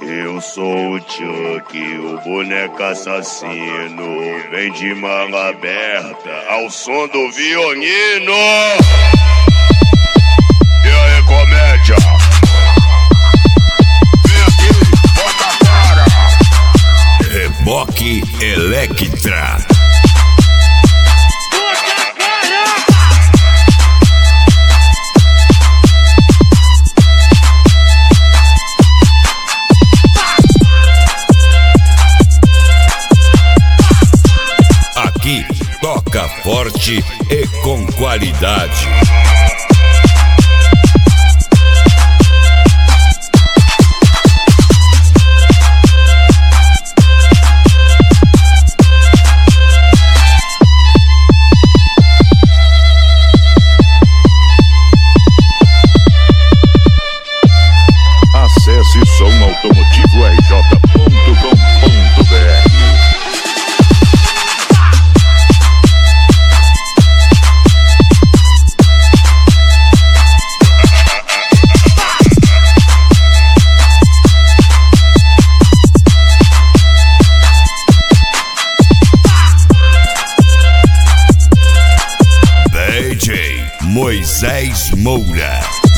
Eu sou o Chuck, o boneco assassino. Vem de manga aberta ao som do violino. E aí, comédia? Vem aqui, bota a cara. Reboque Electra. Aqui toca forte e com qualidade. Acesse somautomotivorj.com.br. DJ Moisés Moura.